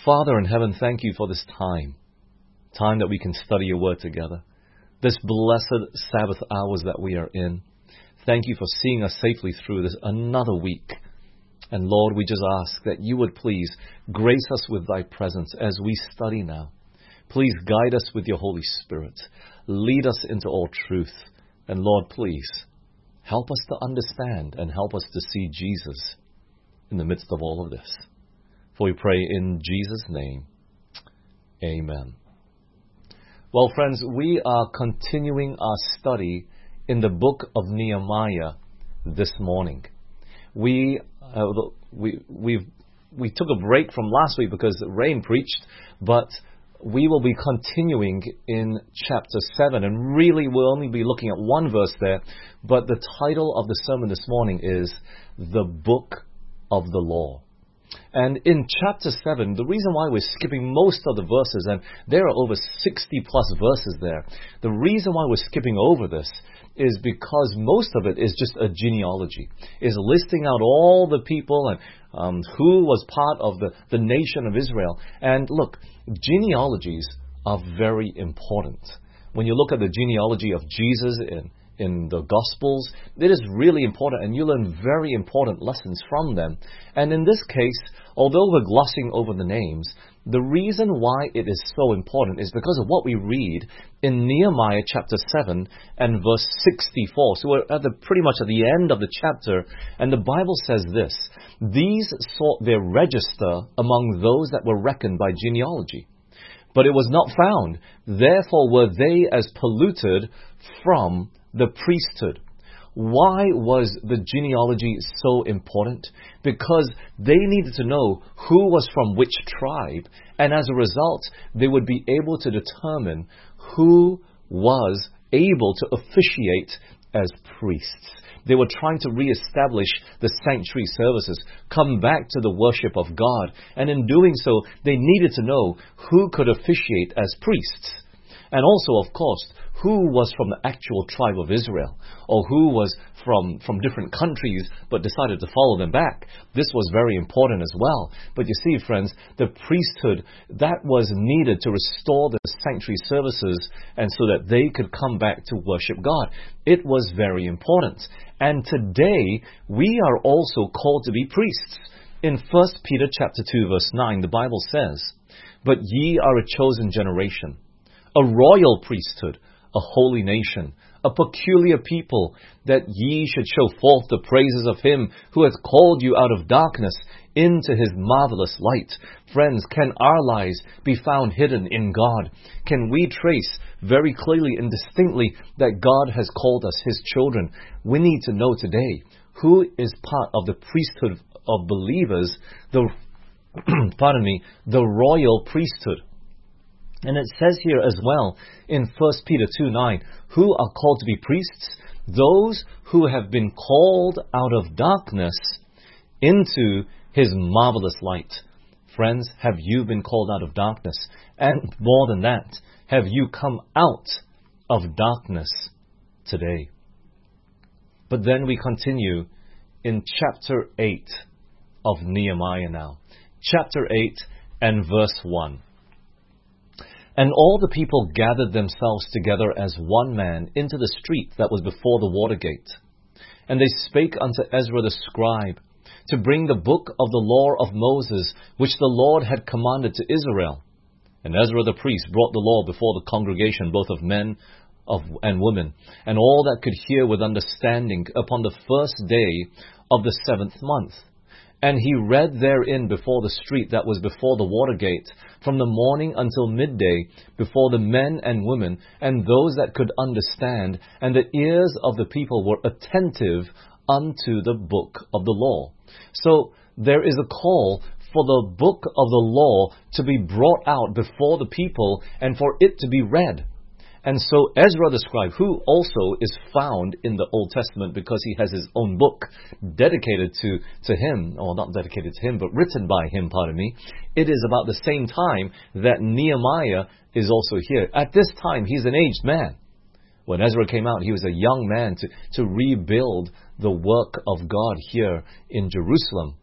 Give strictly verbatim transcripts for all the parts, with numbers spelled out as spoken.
Father in heaven, thank you for this time, time that we can study your word together, this blessed Sabbath hours that we are in. Thank you for seeing us safely through this another week. And Lord, we just ask that you would please grace us with thy presence as we study now. Please guide us with your Holy Spirit. Lead us into all truth. And Lord, please help us to understand and help us to see Jesus in the midst of all of this. For we pray in Jesus' name. Amen. Well, friends, we are continuing our study in the book of Nehemiah this morning. We uh, we we we took a break from last week because Rain preached, but we will be continuing in chapter seven, and really we'll only be looking at one verse there, but the title of the sermon this morning is The Book of the Law. And in chapter seven, the reason why we're skipping most of the verses, and there are over sixty plus verses there, the reason why we're skipping over this is because most of it is just a genealogy, is listing out all the people and um, who was part of the, the nation of Israel. And look, genealogies are very important. When you look at the genealogy of Jesus in in the Gospels, it is really important, and you learn very important lessons from them. And in this case, although we're glossing over the names, the reason why it is so important is because of what we read in Nehemiah chapter seven and verse sixty-four. So we're at the, pretty much at the end of the chapter, and the Bible says this: these sought their register among those that were reckoned by genealogy, but it was not found. Therefore were they as polluted from the priesthood. Why was the genealogy so important? Because they needed to know who was from which tribe, and as a result, they would be able to determine who was able to officiate as priests. They were trying to re-establish the sanctuary services, come back to the worship of God, and in doing so, they needed to know who could officiate as priests. And also, of course, who was from the actual tribe of Israel, or who was from, from different countries but decided to follow them back. This was very important as well. But you see, friends, the priesthood, that was needed to restore the sanctuary services and so that they could come back to worship God. It was very important. And today, we are also called to be priests. In First Peter chapter two, verse nine, the Bible says, "But ye are a chosen generation, a royal priesthood, a holy nation, a peculiar people, that ye should show forth the praises of him who hath called you out of darkness into his marvelous light." Friends, can our lives be found hidden in God? Can we trace very clearly and distinctly that God has called us his children? We need to know today who is part of the priesthood of believers, the pardon me, the royal priesthood. And it says here as well in First Peter two nine, who are called to be priests? Those who have been called out of darkness into his marvelous light. Friends, have you been called out of darkness? And more than that, have you come out of darkness today? But then we continue in chapter eight of Nehemiah now. Chapter eight and verse one. "And all the people gathered themselves together as one man into the street that was before the water gate. And they spake unto Ezra the scribe to bring the book of the law of Moses, which the Lord had commanded to Israel. And Ezra the priest brought the law before the congregation, both of men of and women, and all that could hear with understanding, upon the first day of the seventh month. And he read therein before the street that was before the water gate, from the morning until midday, before the men and women, and those that could understand, and the ears of the people were attentive unto the book of the law." So there is a call for the book of the law to be brought out before the people and for it to be read. And so Ezra the scribe, who also is found in the Old Testament because he has his own book dedicated to, to him, or not dedicated to him, but written by him, pardon me, it is about the same time that Nehemiah is also here. At this time, he's an aged man. When Ezra came out, he was a young man to, to rebuild the work of God here in Jerusalem.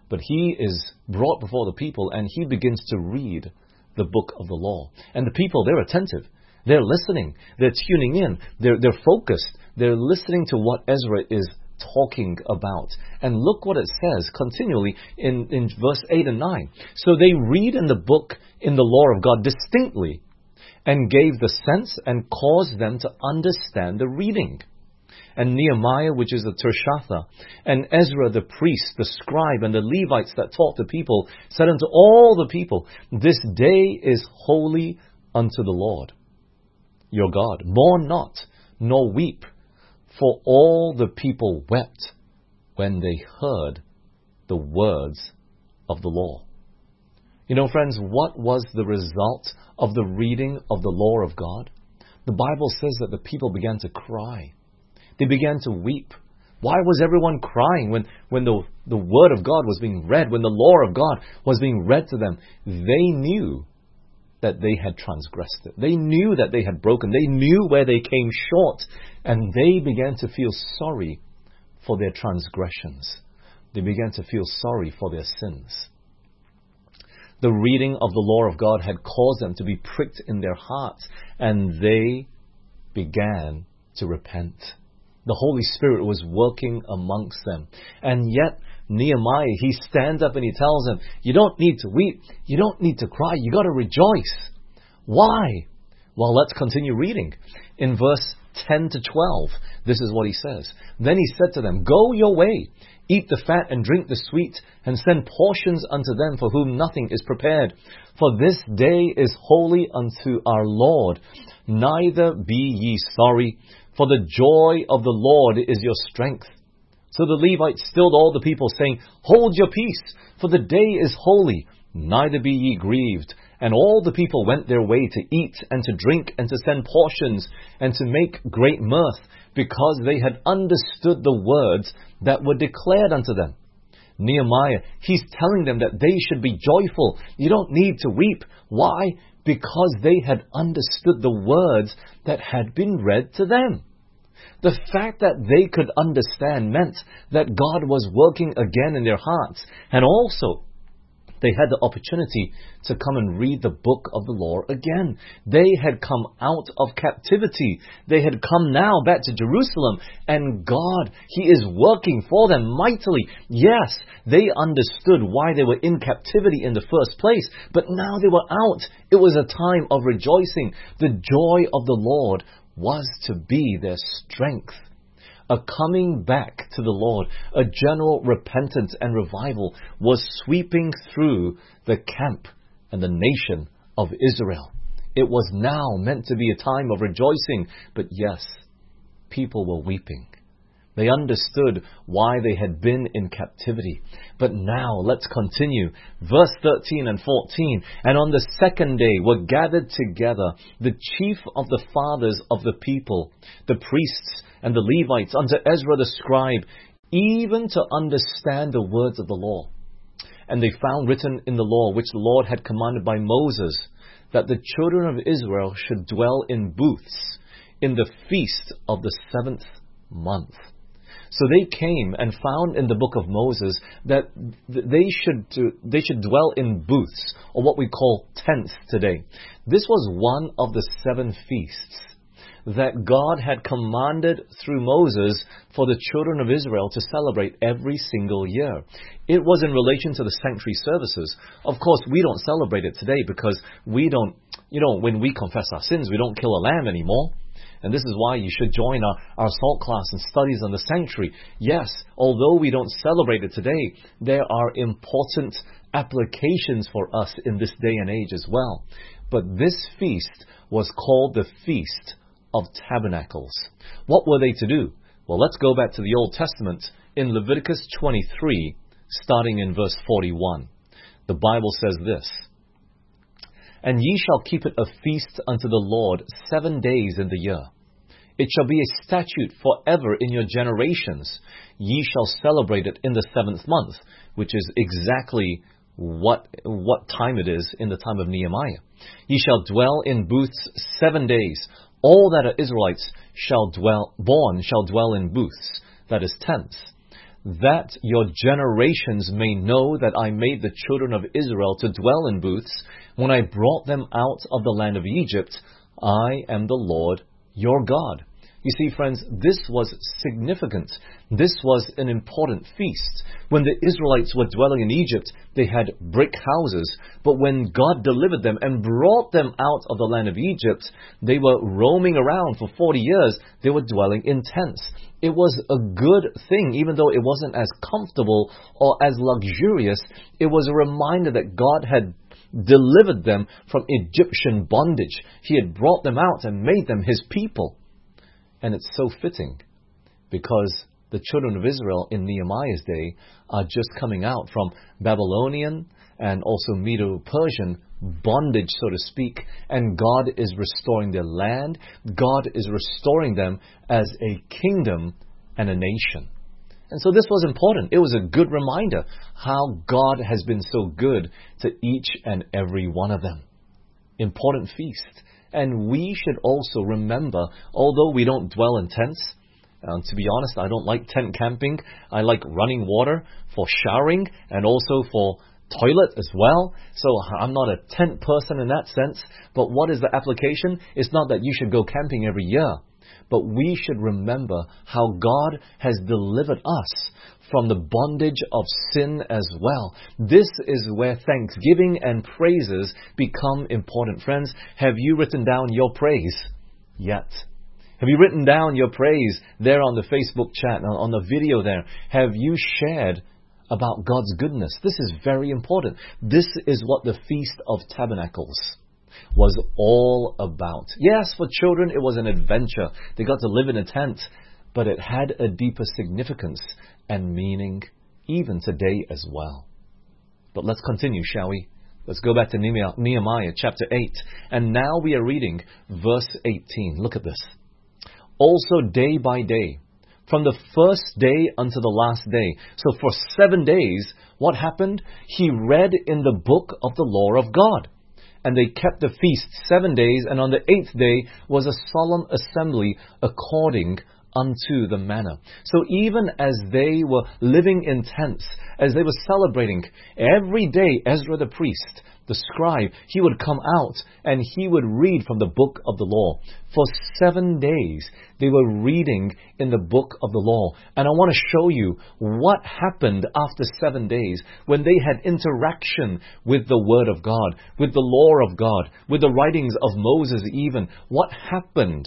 But he is brought before the people and he begins to read the book of the law. And the people, they're attentive. They're listening. They're tuning in. They're, they're focused. They're listening to what Ezra is talking about. And look what it says continually in, in verse eight and nine. So they read in the book in the law of God distinctly and gave the sense and caused them to understand the reading. And Nehemiah, which is the Tirshatha, and Ezra the priest, the scribe, and the Levites that taught the people, said unto all the people, This day is holy unto the Lord your God. Mourn not, nor weep, for all the people wept when they heard the words of the law. You know, friends, what was the result of the reading of the law of God? The Bible says that the people began to cry. They began to weep. Why was everyone crying when, when the, the Word of God was being read, when the law of God was being read to them? They knew that they had transgressed it. They knew that they had broken. They knew where they came short. And they began to feel sorry for their transgressions. They began to feel sorry for their sins. The reading of the law of God had caused them to be pricked in their hearts, and they began to repent. The Holy Spirit was working amongst them. And yet, Nehemiah, he stands up and he tells them, you don't need to weep, you don't need to cry, you got to rejoice. Why? Well, let's continue reading. In verse ten to twelve, this is what he says. Then he said to them, Go your way, eat the fat and drink the sweet, and send portions unto them for whom nothing is prepared. For this day is holy unto our Lord. Neither be ye sorry, for the joy of the Lord is your strength. So the Levites stilled all the people, saying, Hold your peace, for the day is holy, neither be ye grieved. And all the people went their way to eat and to drink and to send portions and to make great mirth, because they had understood the words that were declared unto them. Nehemiah, he's telling them that they should be joyful. You don't need to weep. Why? Because they had understood the words that had been read to them. The fact that they could understand meant that God was working again in their hearts. And also, they had the opportunity to come and read the book of the law again. They had come out of captivity. They had come now back to Jerusalem. And God, He is working for them mightily. Yes, they understood why they were in captivity in the first place. But now they were out. It was a time of rejoicing. The joy of the Lord was to be their strength. A coming back to the Lord, a general repentance and revival was sweeping through the camp and the nation of Israel. It was now meant to be a time of rejoicing, but yes, people were weeping. They understood why they had been in captivity. But now, let's continue. Verse thirteen and fourteen. And on the second day were gathered together the chief of the fathers of the people, the priests and the Levites, unto Ezra the scribe, even to understand the words of the law. And they found written in the law, which the Lord had commanded by Moses, that the children of Israel should dwell in booths in the feast of the seventh month. So they came and found in the book of Moses that they should they should dwell in booths, or what we call tents today. This was one of the seven feasts that God had commanded through Moses for the children of Israel to celebrate every single year. It was in relation to the sanctuary services. Of course, we don't celebrate it today because we don't, you know, when we confess our sins, we don't kill a lamb anymore. And this is why you should join our, our SALT class and studies on the sanctuary. Yes, although we don't celebrate it today, there are important applications for us in this day and age as well. But this feast was called the Feast of Tabernacles. What were they to do? Well, let's go back to the Old Testament in Leviticus twenty-three, starting in verse forty-one. The Bible says this, And ye shall keep it a feast unto the Lord seven days in the year. It shall be a statute forever in your generations. Ye shall celebrate it in the seventh month, which is exactly what what time it is in the time of Nehemiah. Ye shall dwell in booths seven days. All that are Israelites shall dwell, born shall dwell in booths, that is tents. that your generations may know that I made the children of Israel to dwell in booths when I brought them out of the land of Egypt. I am the Lord your God. You see, friends, this was significant. This was an important feast. When the Israelites were dwelling in Egypt, they had brick houses. But when God delivered them and brought them out of the land of Egypt, they were roaming around for forty years. They were dwelling in tents. It was a good thing, even though it wasn't as comfortable or as luxurious. It was a reminder that God had delivered them from Egyptian bondage. He had brought them out and made them His people. And it's so fitting, because the children of Israel in Nehemiah's day are just coming out from Babylonian and also Medo-Persian bondage, so to speak, and God is restoring their land. God is restoring them as a kingdom and a nation. And so this was important. It was a good reminder how God has been so good to each and every one of them. Important feast. And we should also remember, although we don't dwell in tents, uh, to be honest, I don't like tent camping. I like running water for showering and also for toilet as well. So I'm not a tent person in that sense. But what is the application? It's not that you should go camping every year. But we should remember how God has delivered us from the bondage of sin as well. This is where thanksgiving and praises become important. Friends, have you written down your praise yet? Have you written down your praise there on the Facebook chat, on the video there? Have you shared about God's goodness? This is very important. This is what the Feast of Tabernacles was all about. Yes, for children it was an adventure. They got to live in a tent, but it had a deeper significance and meaning even today as well. But let's continue, shall we? Let's go back to Nehemiah chapter eight. And now we are reading verse eighteen. Look at this. Also day by day, from the first day unto the last day. So for seven days, what happened? He read in the book of the law of God. And they kept the feast seven days, and on the eighth day was a solemn assembly according unto the manner. So even as they were living in tents, as they were celebrating, every day Ezra the priest, the scribe, he would come out and he would read from the book of the law. For seven days they were reading in the book of the law. And I want to show you what happened after seven days when they had interaction with the Word of God, with the law of God, with the writings of Moses even. What happened?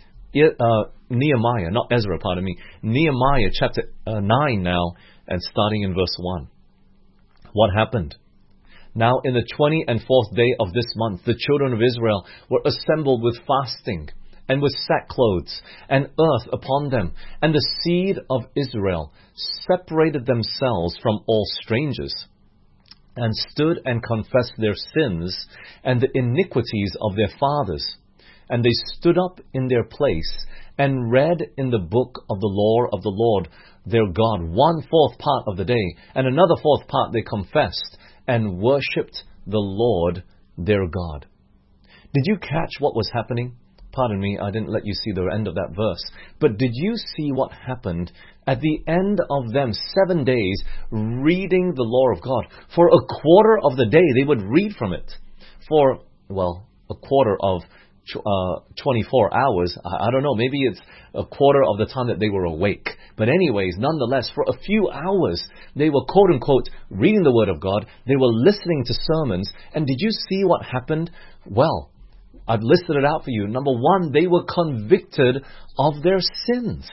Uh, Nehemiah, not Ezra, pardon me. Nehemiah chapter uh, nine now, and starting in verse one. What happened? Now in the twenty and fourth day of this month, the children of Israel were assembled with fasting, and with sackcloths, and earth upon them. And the seed of Israel separated themselves from all strangers, and stood and confessed their sins, and the iniquities of their fathers. And they stood up in their place, and read in the book of the law of the Lord their God one fourth part of the day, and another fourth part they confessed, and worshipped the Lord their God. Did you catch what was happening? Pardon me, I didn't let you see the end of that verse. But did you see what happened at the end of them seven days reading the law of God? For a quarter of the day they would read from it. For, well, a quarter of Uh, twenty-four hours. I, I don't know, maybe it's a quarter of the time that they were awake. But anyways, nonetheless, for a few hours, they were quote-unquote reading the Word of God. They were listening to sermons. And did you see what happened? Well, I've listed it out for you. Number one, they were convicted of their sins.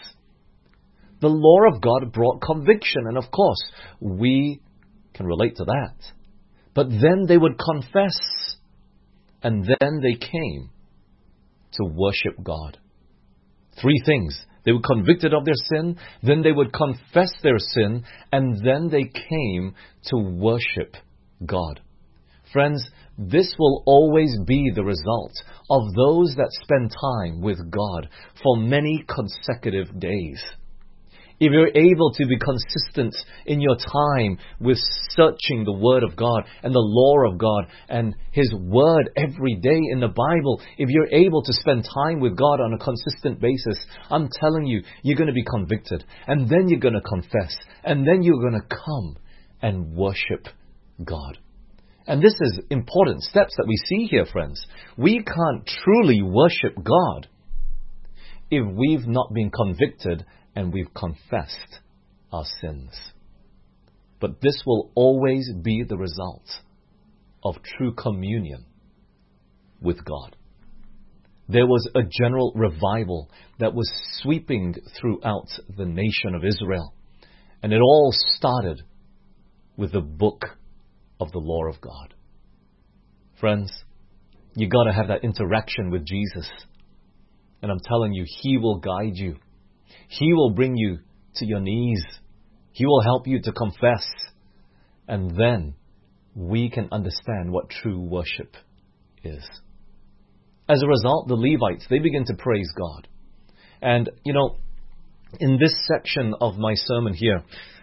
The law of God brought conviction. And of course, we can relate to that. But then they would confess. And then they came to worship God. Three things. They were convicted of their sin, then they would confess their sin, and then they came to worship God. Friends, this will always be the result of those that spend time with God for many consecutive days. if you're able to be consistent in your time with searching the Word of God and the law of God and His Word every day in the Bible, if you're able to spend time with God on a consistent basis, I'm telling you, you're going to be convicted. And then you're going to confess. And then you're going to come and worship God. And this is important steps that we see here, friends. We can't truly worship God if we've not been convicted and we've confessed our sins. But this will always be the result of true communion with God. There was a general revival that was sweeping throughout the nation of Israel. And it all started with the book of the law of God. Friends, you got to have that interaction with Jesus. And I'm telling you, He will guide you. He will bring you to your knees. He will help you to confess. And then we can understand what true worship is. As a result, the Levites, they begin to praise God. And, you know, in this section of my sermon here,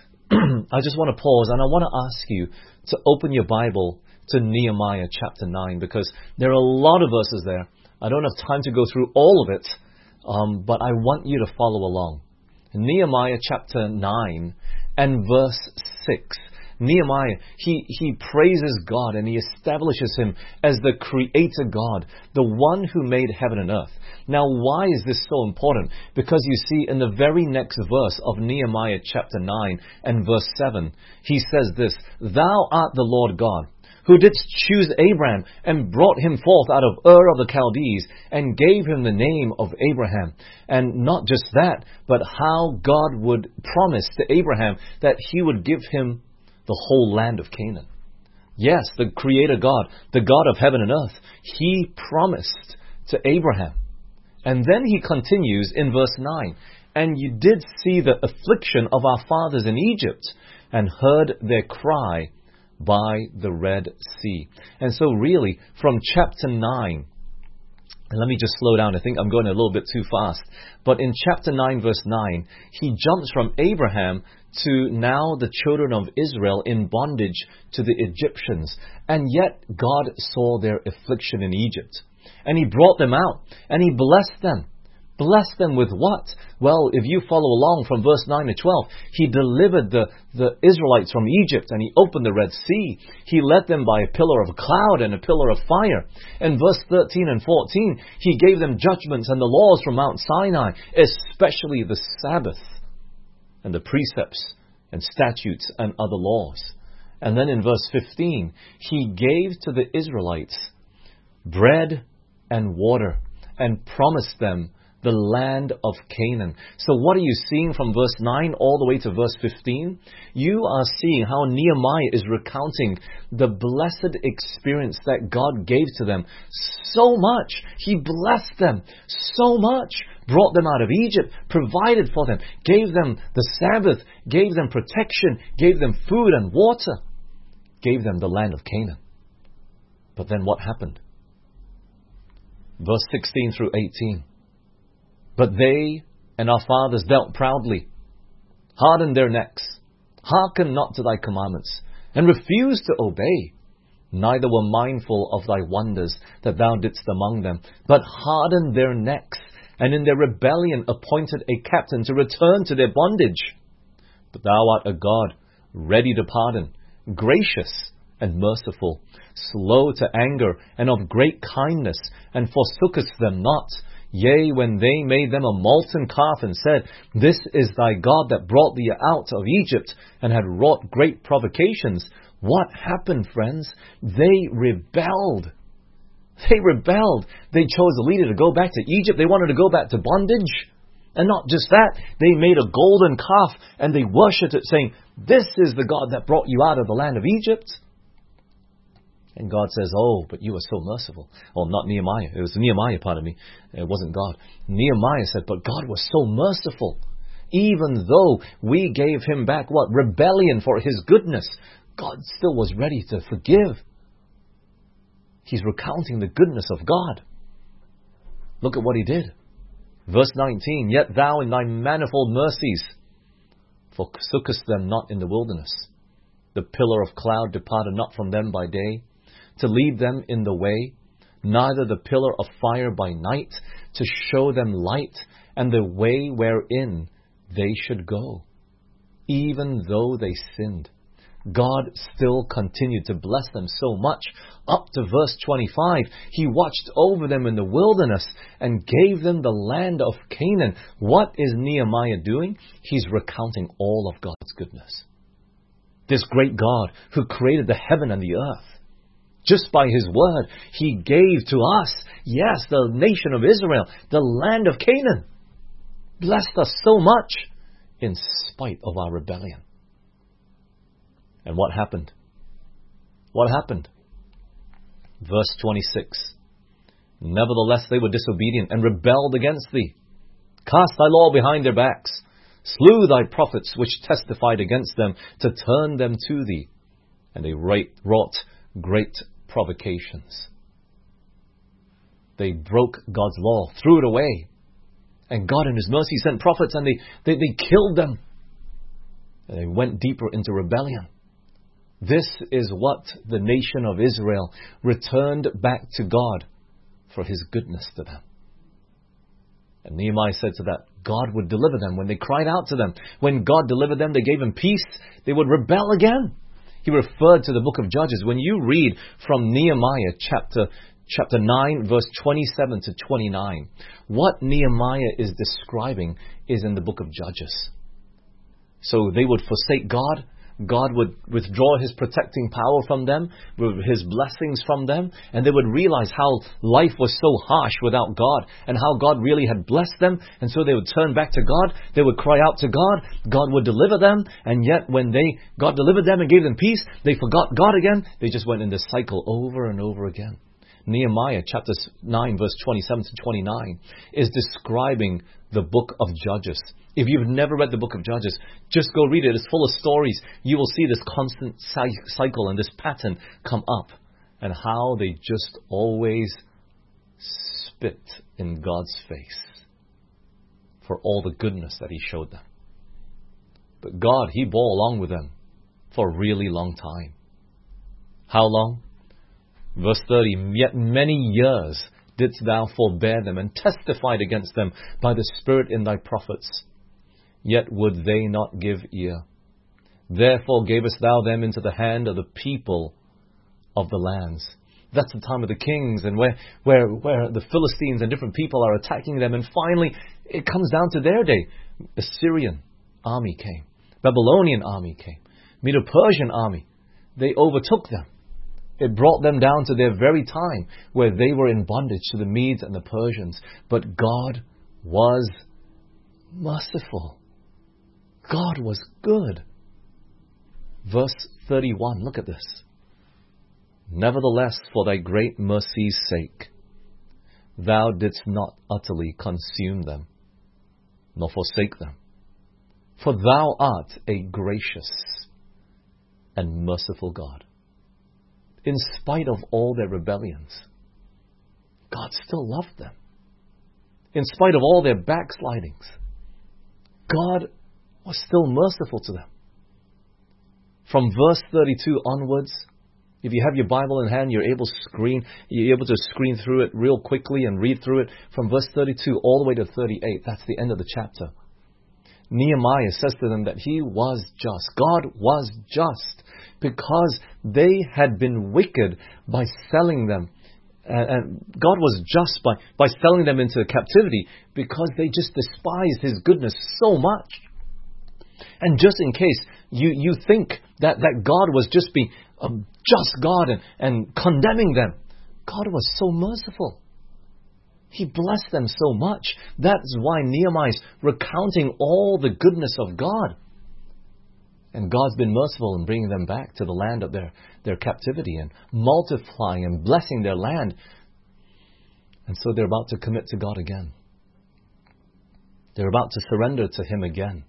I just want to pause and I want to ask you to open your Bible to Nehemiah chapter nine, because there are a lot of verses there. I don't have time to go through all of it, um, but I want you to follow along. Nehemiah chapter nine and verse six. Nehemiah, he, he praises God and he establishes Him as the Creator God, the one who made heaven and earth. Now, why is this so important? Because you see, in the very next verse of Nehemiah chapter nine and verse seven, he says this, "Thou art the Lord God, who didst choose Abraham and brought him forth out of Ur of the Chaldees and gave him the name of Abraham." And not just that, but how God would promise to Abraham that He would give him the whole land of Canaan. Yes, the Creator God, the God of heaven and earth, He promised to Abraham. And then He continues in verse nine, "And you did see the affliction of our fathers in Egypt, and heard their cry by the Red Sea." And so really, from chapter nine, and let me just slow down, I think I'm going a little bit too fast. But in chapter nine, verse nine, he jumps from Abraham to now the children of Israel in bondage to the Egyptians. And yet God saw their affliction in Egypt. And He brought them out. And He blessed them. Blessed them with what? Well, if you follow along from verse nine to twelve, He delivered the, the Israelites from Egypt and He opened the Red Sea. He led them by a pillar of a cloud and a pillar of fire. And verse thirteen and fourteen, He gave them judgments and the laws from Mount Sinai, especially the Sabbath and the precepts and statutes and other laws. And then in verse fifteen, He gave to the Israelites bread and water and promised them the land of Canaan. So what are you seeing from verse nine all the way to verse fifteen? You are seeing how Nehemiah is recounting the blessed experience that God gave to them. So much. He blessed them so much. Brought them out of Egypt, provided for them, gave them the Sabbath, gave them protection, gave them food and water, gave them the land of Canaan. But then what happened? Verse sixteen through eighteen. "But they and our fathers dealt proudly, hardened their necks, hearkened not to Thy commandments, and refused to obey. Neither were mindful of Thy wonders that Thou didst among them, but hardened their necks, and in their rebellion appointed a captain to return to their bondage. But Thou art a God, ready to pardon, gracious and merciful, slow to anger, and of great kindness, and forsookest them not. Yea, when they made them a molten calf and said, This is thy God that brought thee out of Egypt, and had wrought great provocations." What happened, friends? They rebelled. They rebelled. They chose a leader to go back to Egypt. They wanted to go back to bondage. And not just that, they made a golden calf and they worshipped it, saying, "This is the God that brought you out of the land of Egypt." And God says, "Oh, but you are so merciful." Well, not Nehemiah. It was Nehemiah, pardon me. It wasn't God. Nehemiah said, but God was so merciful. Even though we gave him back what? Rebellion for his goodness. God still was ready to forgive. He's recounting the goodness of God. Look at what he did. Verse nineteen, "Yet thou in thy manifold mercies forsookest them not in the wilderness. The pillar of cloud departed not from them by day, to lead them in the way, neither the pillar of fire by night, to show them light, and the way wherein they should go. Even though they sinned, God still continued to bless them so much. Up to verse twenty-five, He watched over them in the wilderness and gave them the land of Canaan. What is Nehemiah doing? He's recounting all of God's goodness. This great God who created the heaven and the earth, just by His word, He gave to us, yes, the nation of Israel, the land of Canaan. Blessed us so much in spite of our rebellion. And what happened? What happened? Verse twenty-six. Nevertheless they were disobedient and rebelled against Thee. Cast Thy law behind their backs. Slew Thy prophets which testified against them, to turn them to Thee. And they wrought great provocations. They broke God's law, threw it away. And God in His mercy sent prophets and they, they, they killed them. And they went deeper into rebellion. This is what the nation of Israel returned back to God for His goodness to them. And Nehemiah said to that, God would deliver them when they cried out to them. When God delivered them, they gave them peace. They would rebel again. He referred to the book of Judges. When you read from Nehemiah chapter chapter nine, verse twenty-seven to twenty-nine, what Nehemiah is describing is in the book of Judges. So they would forsake God. God would withdraw His protecting power from them, His blessings from them, and they would realize how life was so harsh without God, and how God really had blessed them, and so they would turn back to God, they would cry out to God, God would deliver them, and yet when they God delivered them and gave them peace, they forgot God again. They just went in this cycle over and over again. Nehemiah chapter nine, verse twenty-seven to twenty-nine is describing the book of Judges. If you've never read the book of Judges, just go read it. It's full of stories. You will see this constant cycle and this pattern come up, and how they just always spit in God's face for all the goodness that He showed them. But God, He bore along with them for a really long time. How long? Verse thirty, yet many years didst Thou forbear them, and testified against them by the Spirit in Thy prophets. Yet would they not give ear. Therefore gavest Thou them into the hand of the people of the lands. That's the time of the kings, and where, where, where the Philistines and different people are attacking them. And finally, it comes down to their day. Assyrian army came. Babylonian army came. Medo-Persian army. They overtook them. It brought them down to their very time where they were in bondage to the Medes and the Persians. But God was merciful. God was good. Verse thirty-one, look at this. Nevertheless, for Thy great mercy's sake, Thou didst not utterly consume them, nor forsake them. For Thou art a gracious and merciful God. In spite of all their rebellions, God still loved them. In spite of all their backslidings, God was still merciful to them. From verse thirty-two onwards, if you have your Bible in hand, you're able to screen, you're able to screen through it real quickly and read through it. From verse thirty-two all the way to thirty-eight, that's the end of the chapter. Nehemiah says to them that he was just. God was just because they had been wicked by selling them. And God was just by, by selling them into captivity because they just despised His goodness so much. And just in case you, you think that, that God was just being a just God and, and condemning them, God was so merciful. He blessed them so much. That's why Nehemiah is recounting all the goodness of God. And God's been merciful in bringing them back to the land of their, their captivity and multiplying and blessing their land. And so they're about to commit to God again. They're about to surrender to Him again.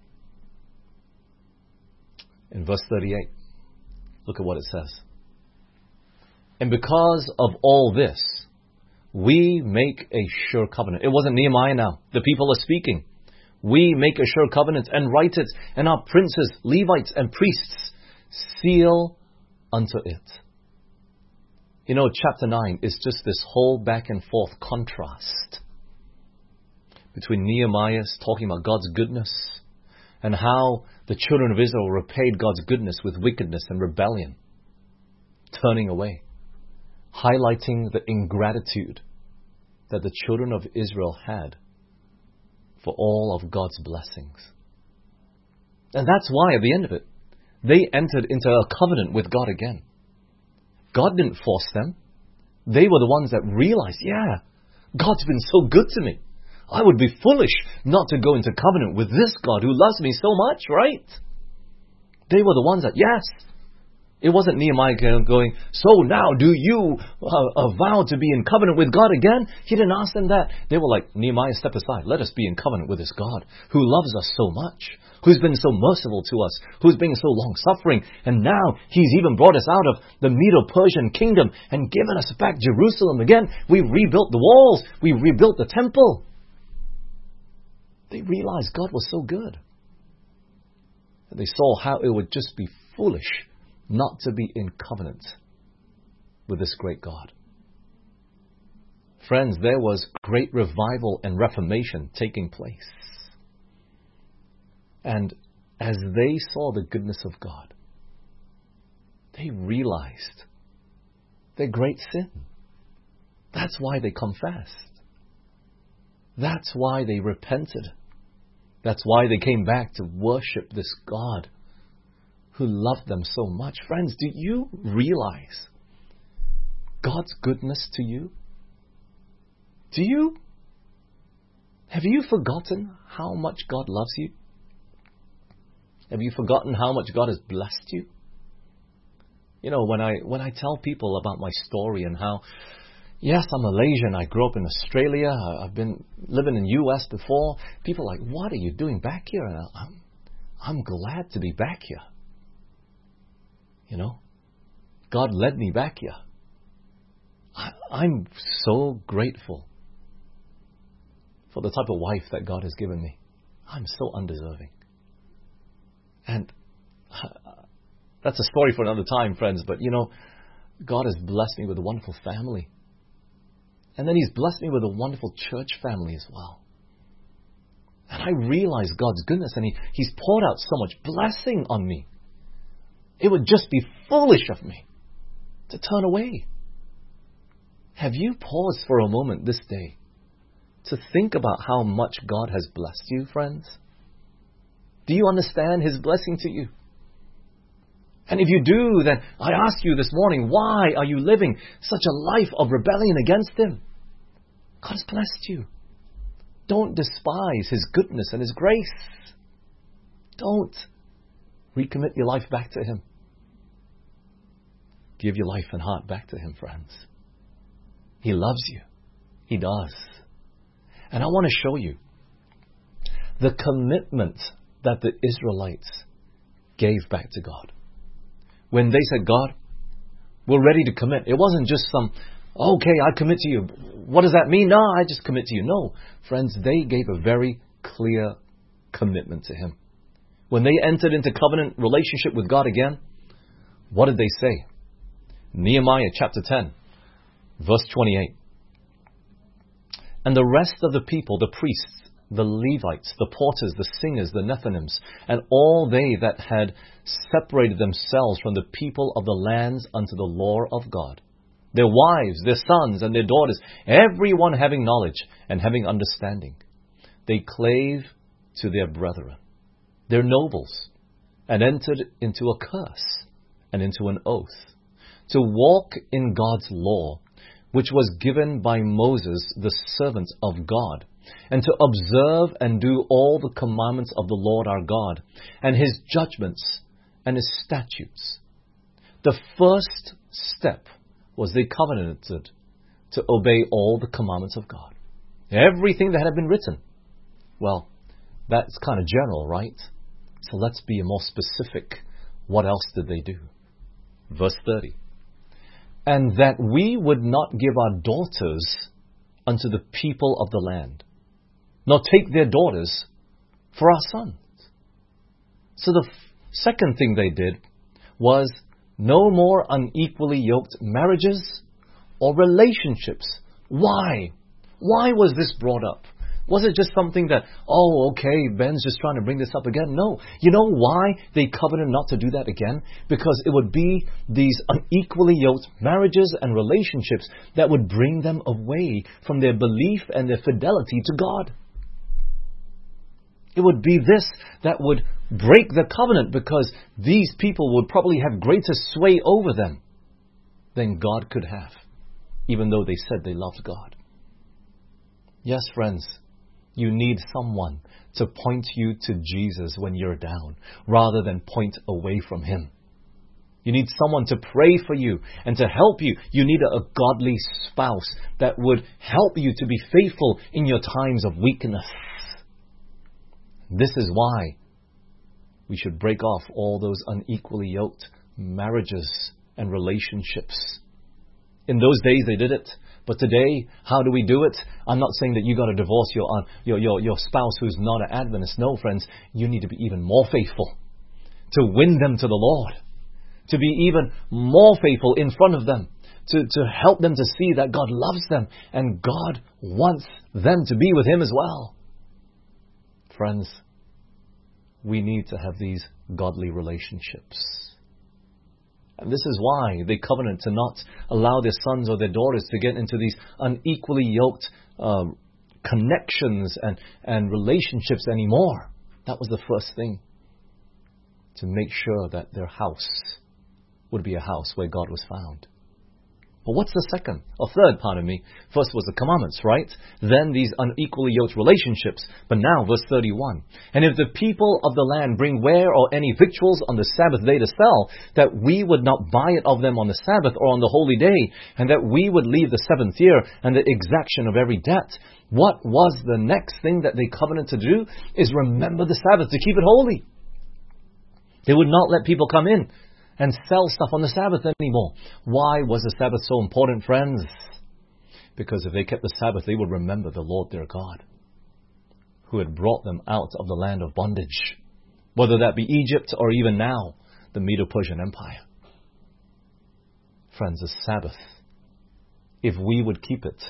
In verse thirty-eight, look at what it says. And because of all this, we make a sure covenant. It wasn't Nehemiah now. The people are speaking. We make a sure covenant and write it, and our princes, Levites, and priests seal unto it. You know, chapter nine is just this whole back and forth contrast between Nehemiah's talking about God's goodness and how the children of Israel repaid God's goodness with wickedness and rebellion, turning away, highlighting the ingratitude that the children of Israel had for all of God's blessings. And that's why, at the end of it, they entered into a covenant with God again. God didn't force them. They were the ones that realized, yeah, God's been so good to me. I would be foolish not to go into covenant with this God who loves me so much, right? They were the ones that, yes. It wasn't Nehemiah going, so now do you uh, vow to be in covenant with God again? He didn't ask them that. They were like, Nehemiah, step aside. Let us be in covenant with this God who loves us so much, who's been so merciful to us, who's been so long-suffering. And now He's even brought us out of the Medo-Persian kingdom and given us back Jerusalem again. We rebuilt the walls. We rebuilt the temple. They realized God was so good. And they saw how it would just be foolish not to be in covenant with this great God. Friends, there was great revival and reformation taking place. And as they saw the goodness of God, they realized their great sin. That's why they confessed. That's why they repented. That's why they came back to worship this God who loved them so much. Friends, do you realize God's goodness to you? Do you? Have you forgotten how much God loves you? Have you forgotten how much God has blessed you? You know, when I when I tell people about my story and how, yes, I'm Malaysian, I grew up in Australia, I've been living in the U S before, people are like, what are you doing back here? And I'm, I'm glad to be back here. You know, God led me back here. I, I'm so grateful for the type of wife that God has given me. I'm so undeserving. And that's a story for another time, friends. But, you know, God has blessed me with a wonderful family. And then He's blessed me with a wonderful church family as well. And I realize God's goodness. And he, He's poured out so much blessing on me. It would just be foolish of me to turn away. Have you paused for a moment this day to think about how much God has blessed you, friends? Do you understand His blessing to you? And if you do, then I ask you this morning, why are you living such a life of rebellion against Him? God has blessed you. Don't despise His goodness and His grace. Don't. Recommit your life back to Him. Give your life and heart back to Him, friends. He loves you. He does. And I want to show you the commitment that the Israelites gave back to God. When they said, God, we're ready to commit. It wasn't just some, okay, I commit to you. What does that mean? No, I just commit to you. No, friends, they gave a very clear commitment to Him. When they entered into covenant relationship with God again, what did they say? Nehemiah chapter ten, verse twenty-eight. And the rest of the people, the priests, the Levites, the porters, the singers, the Nethinims, and all they that had separated themselves from the people of the lands unto the law of God, their wives, their sons, and their daughters, everyone having knowledge and having understanding, they clave to their brethren, their nobles, and entered into a curse and into an oath, to walk in God's law, which was given by Moses, the servant of God, and to observe and do all the commandments of the Lord our God, and His judgments and His statutes. The first step was they covenanted to obey all the commandments of God. Everything that had been written. Well, that's kind of general, right? So let's be more specific. What else did they do? Verse thirty. And that we would not give our daughters unto the people of the land, nor take their daughters for our sons. So the f- second thing they did was no more unequally yoked marriages or relationships. Why? Why was this brought up? Was it just something that, oh, okay, Ben's just trying to bring this up again? No. You know why they covenanted not to do that again? Because it would be these unequally yoked marriages and relationships that would bring them away from their belief and their fidelity to God. It would be this that would break the covenant, because these people would probably have greater sway over them than God could have, even though they said they loved God. Yes, friends, you need someone to point you to Jesus when you're down, rather than point away from Him. You need someone to pray for you and to help you. You need a, a godly spouse that would help you to be faithful in your times of weakness. This is why we should break off all those unequally yoked marriages and relationships. In those days they did it, but today, how do we do it? I'm not saying that you got to divorce your, uh, your your your spouse who's not an Adventist. No, friends, you need to be even more faithful to win them to the Lord, to be even more faithful in front of them, to, to help them to see that God loves them and God wants them to be with Him as well. Friends, we need to have these godly relationships. And this is why they covenant to not allow their sons or their daughters to get into these unequally yoked uh, connections and, and relationships anymore. That was the first thing. To make sure that their house would be a house where God was found. But what's the second, or third, pardon me? First was the commandments, right? Then these unequally yoked relationships. But now, verse thirty-one. And if the people of the land bring ware or any victuals on the Sabbath day to sell, that we would not buy it of them on the Sabbath or on the holy day, and that we would leave the seventh year and the exaction of every debt. What was the next thing that they covenanted to do? Is remember the Sabbath, to keep it holy. They would not let people come in and sell stuff on the Sabbath anymore. Why was the Sabbath so important, friends? Because if they kept the Sabbath, they would remember the Lord their God, who had brought them out of the land of bondage, whether that be Egypt or even now, the Medo-Persian Empire. Friends, the Sabbath, if we would keep it,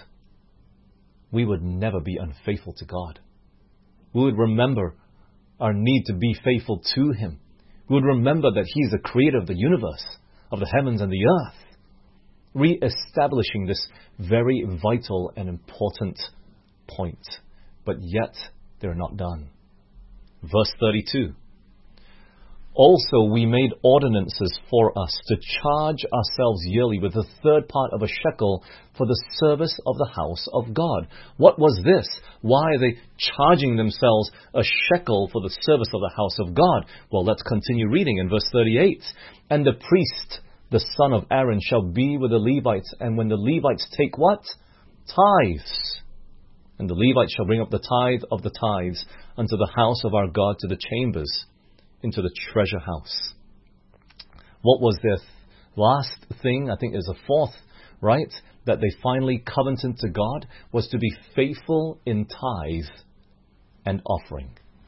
we would never be unfaithful to God. We would remember our need to be faithful to Him. We would remember that He is the creator of the universe, of the heavens and the earth. Re-establishing this very vital and important point. But yet, they're not done. Verse thirty-two. Also we made ordinances for us to charge ourselves yearly with a third part of a shekel for the service of the house of God. What was this? Why are they charging themselves a shekel for the service of the house of God? Well, let's continue reading in verse thirty-eight. And the priest, the son of Aaron, shall be with the Levites, and when the Levites take what? Tithes. And the Levites shall bring up the tithe of the tithes unto the house of our God, to the chambers, into the treasure house. What was their th- last thing? I think is a fourth, right? That they finally covenanted to God was to be faithful in tithe and offering.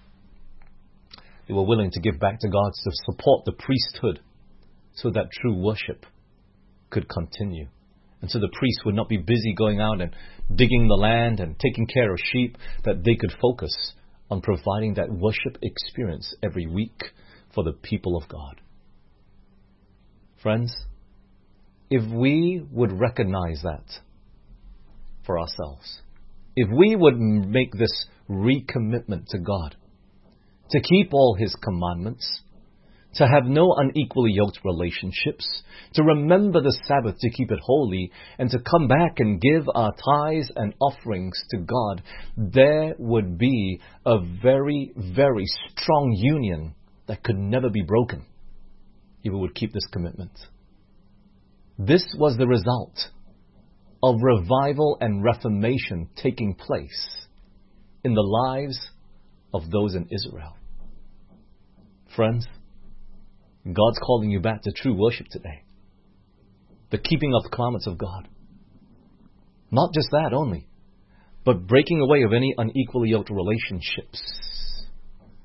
They were willing to give back to God to support the priesthood so that true worship could continue. And so the priests would not be busy going out and digging the land and taking care of sheep, that they could focus on providing that worship experience every week for the people of God. Friends, if we would recognize that for ourselves, if we would make this recommitment to God, to keep all His commandments, to have no unequally yoked relationships, to remember the Sabbath, to keep it holy, and to come back and give our tithes and offerings to God, there would be a very, very strong union that could never be broken if we would keep this commitment. This was the result of revival and reformation taking place in the lives of those in Israel. Friends, God's calling you back to true worship today. The keeping of the commandments of God. Not just that only, but breaking away of any unequally yoked relationships.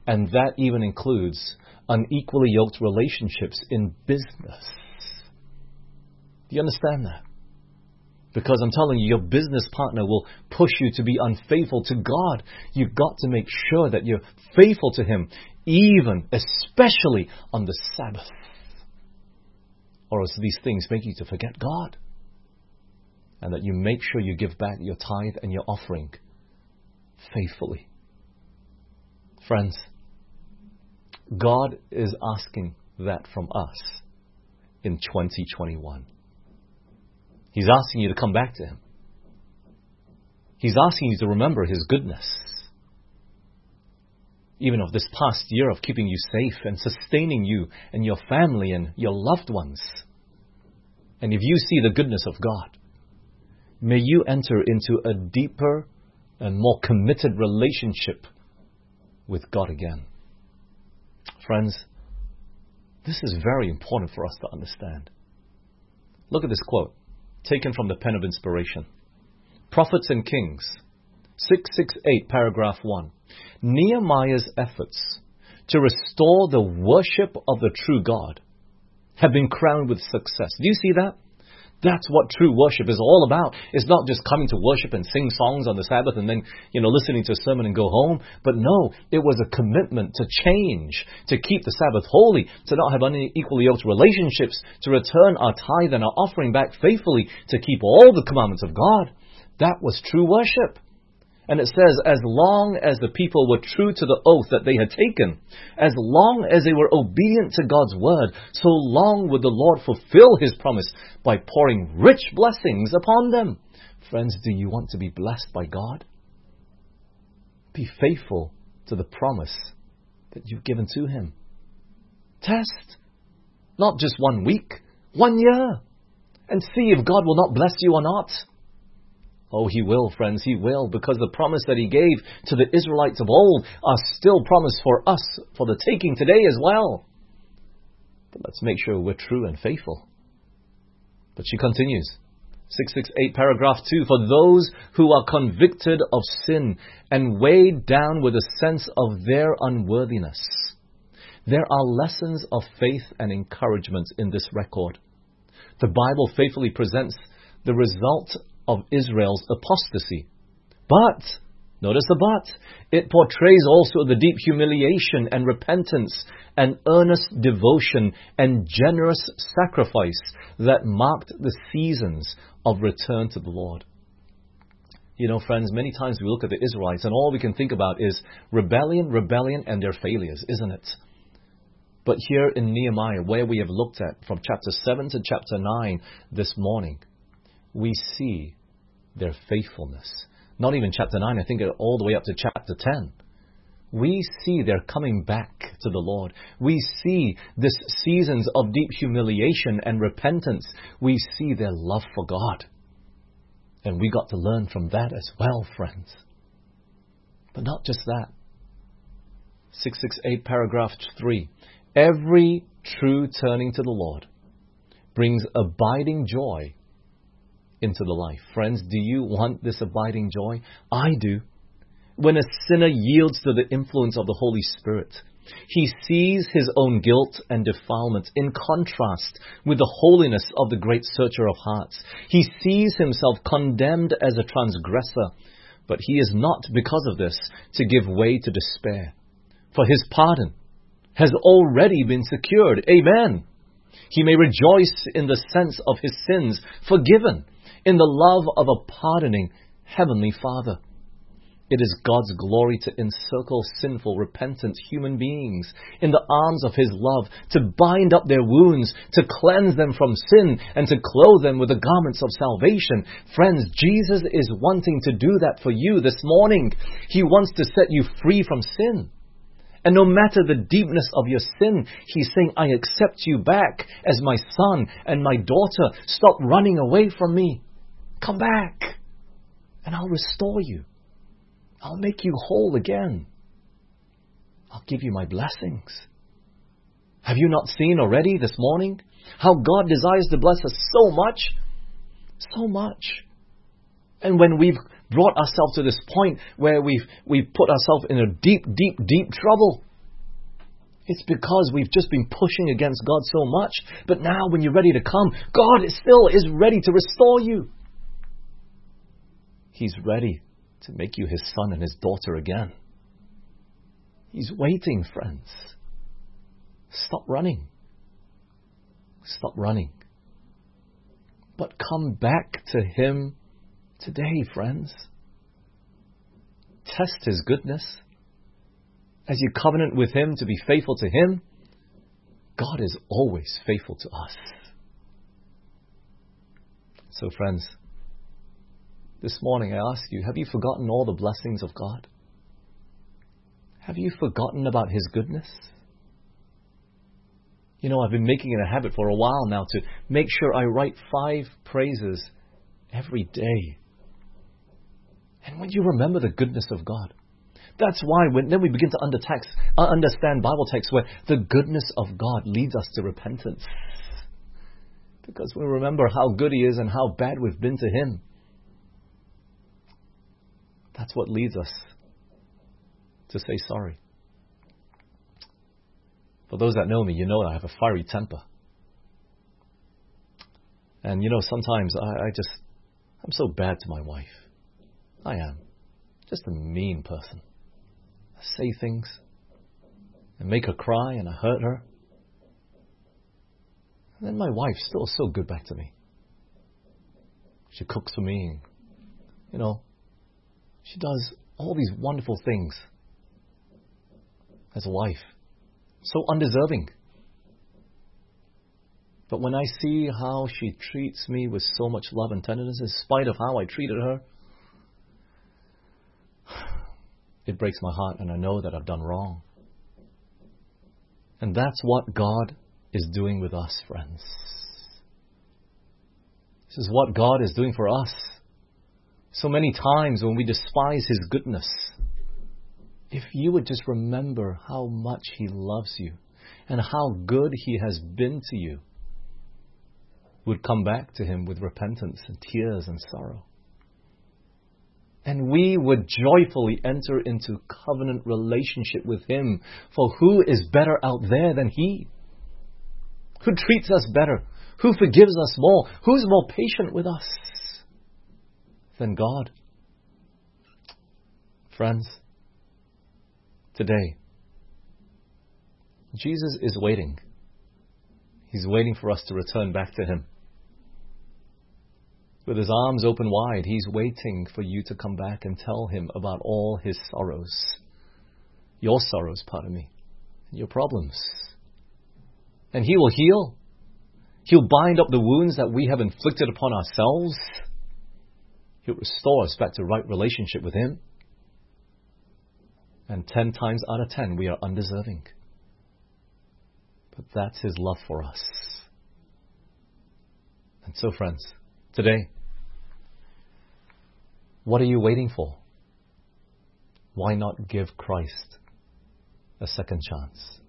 And that even includes unequally yoked relationships in business. Do you understand that? Because I'm telling you, your business partner will push you to be unfaithful to God. You've got to make sure that you're faithful to Him, even, especially on the Sabbath. Or else these things make you to forget God. And that you make sure you give back your tithe and your offering faithfully. Friends, God is asking that from us in twenty twenty-one. He's asking you to come back to Him. He's asking you to remember His goodness. Even of this past year of keeping you safe and sustaining you and your family and your loved ones. And if you see the goodness of God, may you enter into a deeper and more committed relationship with God again. Friends, this is very important for us to understand. Look at this quote, taken from the pen of inspiration. Prophets and Kings, six sixty-eight, paragraph one. Nehemiah's efforts to restore the worship of the true God have been crowned with success. Do you see that? That's what true worship is all about. It's not just coming to worship and sing songs on the Sabbath and then, you know, listening to a sermon and go home. But no, it was a commitment to change, to keep the Sabbath holy, to not have unequally yoked relationships, to return our tithe and our offering back faithfully, to keep all the commandments of God. That was true worship. And it says, as long as the people were true to the oath that they had taken, as long as they were obedient to God's word, so long would the Lord fulfill His promise by pouring rich blessings upon them. Friends, do you want to be blessed by God? Be faithful to the promise that you've given to Him. Test, not just one week, one year, and see if God will not bless you or not. Oh, He will, friends, He will, because the promise that He gave to the Israelites of old are still promised for us for the taking today as well. But let's make sure we're true and faithful. But she continues, six sixty-eight, paragraph two, for those who are convicted of sin and weighed down with a sense of their unworthiness. There are lessons of faith and encouragement in this record. The Bible faithfully presents the result of Israel's apostasy. But, notice the but, it portrays also the deep humiliation and repentance and earnest devotion and generous sacrifice that marked the seasons of return to the Lord. You know, friends, many times we look at the Israelites and all we can think about is rebellion, rebellion, and their failures, isn't it? But here in Nehemiah, where we have looked at from chapter seven to chapter nine this morning, we see their faithfulness. Not even chapter nine, I think all the way up to chapter ten. We see their coming back to the Lord. We see this seasons of deep humiliation and repentance. We see their love for God. And we got to learn from that as well, friends. But not just that. six sixty-eight, paragraph three. Every true turning to the Lord brings abiding joy into the life. Friends, do you want this abiding joy? I do. When a sinner yields to the influence of the Holy Spirit, he sees his own guilt and defilement in contrast with the holiness of the great searcher of hearts. He sees himself condemned as a transgressor, but he is not, because of this, to give way to despair. For his pardon has already been secured. Amen. He may rejoice in the sense of his sins forgiven, in the love of a pardoning Heavenly Father. It is God's glory to encircle sinful, repentant human beings in the arms of His love, to bind up their wounds, to cleanse them from sin, and to clothe them with the garments of salvation. Friends, Jesus is wanting to do that for you this morning. He wants to set you free from sin. And no matter the deepness of your sin, He's saying, I accept you back as my son and my daughter. Stop running away from me. Come back, and I'll restore you. I'll make you whole again. I'll give you my blessings. Have you not seen already this morning how God desires to bless us so much? So much. And when we've brought ourselves to this point where we've, we've put ourselves in a deep, deep, deep trouble, It's because we've just been pushing against God so much. But now when you're ready to come, God is still is ready to restore you. He's ready to make you His son and His daughter again. He's waiting, friends. Stop running. Stop running. But come back to Him today, friends. Test His goodness. As you covenant with Him to be faithful to Him, God is always faithful to us. So friends, this morning I ask you, have you forgotten all the blessings of God? Have you forgotten about His goodness? You know, I've been making it a habit for a while now to make sure I write five praises every day. And when you remember the goodness of God, that's why when then we begin to under text, uh, understand Bible texts where the goodness of God leads us to repentance. Because we remember how good He is and how bad we've been to Him. That's what leads us to say sorry. For those that know me, you know I have a fiery temper. And you know, sometimes I, I just, I'm so bad to my wife. I am. Just a mean person. I say things and make her cry and I hurt her. And then my wife's still so good back to me. She cooks for me. And, you know, she does all these wonderful things as a wife. So undeserving. But when I see how she treats me with so much love and tenderness, in spite of how I treated her, it breaks my heart and I know that I've done wrong. And that's what God is doing with us, friends. This is what God is doing for us. So many times when we despise His goodness, if you would just remember how much He loves you and how good He has been to you, would come back to Him with repentance and tears and sorrow. And we would joyfully enter into covenant relationship with Him. For who is better out there than He? Who treats us better? Who forgives us more? Who's more patient with us than God? Friends, today, Jesus is waiting. He's waiting for us to return back to Him. With His arms open wide, He's waiting for you to come back and tell Him about all His sorrows. Your sorrows, pardon me. Your problems. And He will heal. He'll bind up the wounds that we have inflicted upon ourselves. He'll restore us back to right relationship with Him. And ten times out of ten, we are undeserving. But that's His love for us. And so, friends, today, what are you waiting for? Why not give Christ a second chance?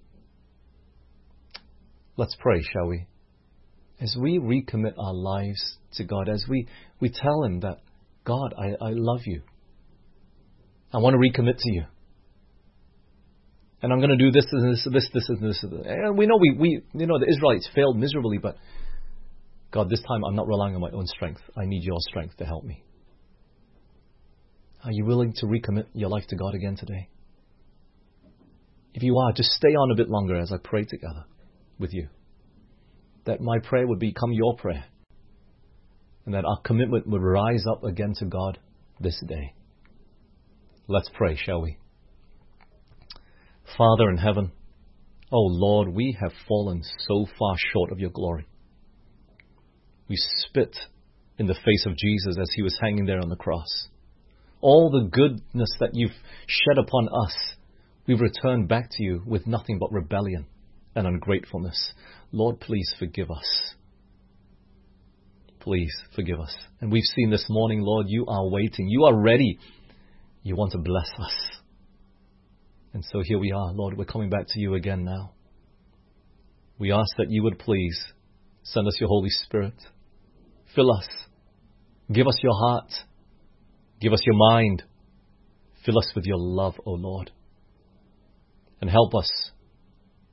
Let's pray, shall we? As we recommit our lives to God, as we, we tell Him that, God, I, I love you. I want to recommit to you. And I'm going to do this and this, this, this and this. And we know we, we, you know, the Israelites failed miserably, but God, this time I'm not relying on my own strength. I need your strength to help me. Are you willing to recommit your life to God again today? If you are, just stay on a bit longer as I pray together with you. That my prayer would become your prayer. And that our commitment would rise up again to God this day. Let's pray, shall we? Father in heaven, oh Lord, we have fallen so far short of your glory. We spit in the face of Jesus as He was hanging there on the cross. All the goodness that you've shed upon us, we've returned back to you with nothing but rebellion and ungratefulness. Lord, please forgive us. Please forgive us. And we've seen this morning, Lord, you are waiting. You are ready. You want to bless us. And so here we are, Lord, we're coming back to you again now. We ask that you would please send us your Holy Spirit. Fill us. Give us your heart. Give us your mind. Fill us with your love, O Lord. And help us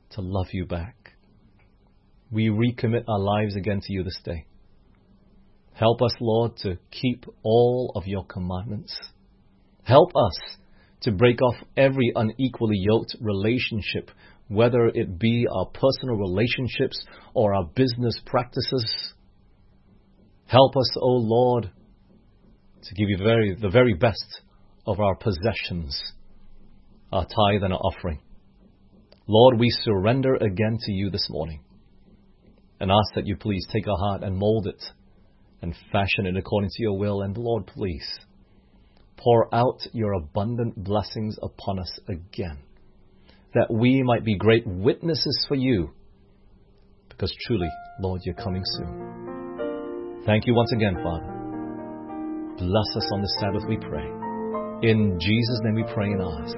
to love you back. We recommit our lives again to you this day. Help us, Lord, to keep all of your commandments. Help us to break off every unequally yoked relationship, whether it be our personal relationships or our business practices. Help us, O Lord, to give you very, the very best of our possessions, our tithe and our offering. Lord, we surrender again to you this morning and ask that you please take our heart and mold it and fashion it according to your will. And Lord, please pour out your abundant blessings upon us again, that we might be great witnesses for you, because truly, Lord, you're coming soon. Thank you once again, Father. Bless us on the Sabbath, we pray. In Jesus' name we pray and ask.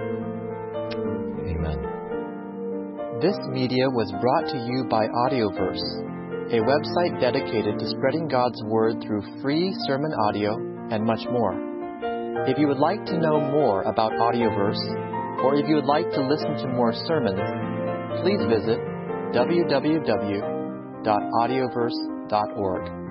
Amen. This media was brought to you by Audioverse, a website dedicated to spreading God's Word through free sermon audio and much more. If you would like to know more about Audioverse, or if you would like to listen to more sermons, please visit w w w dot audioverse dot org.